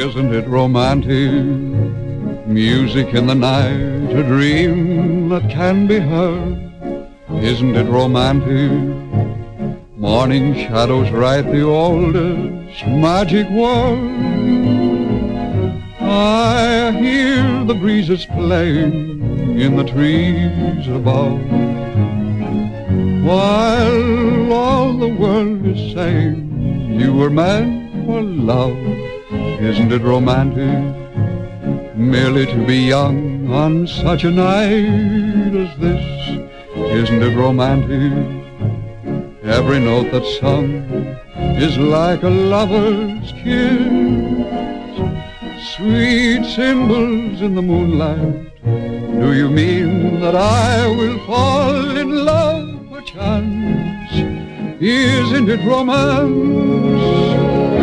Isn't it romantic? Music in the night, a dream that can be heard. Isn't it romantic? Morning shadows write the oldest magic word. I hear the breezes playing in the trees above, while all the world is saying you were meant for love. Isn't it romantic, merely to be young on such a night as this? Isn't it romantic? Every note that's sung is like a lover's kiss. Sweet cymbals in the moonlight, do you mean that I will fall in love perchance? Isn't it romance?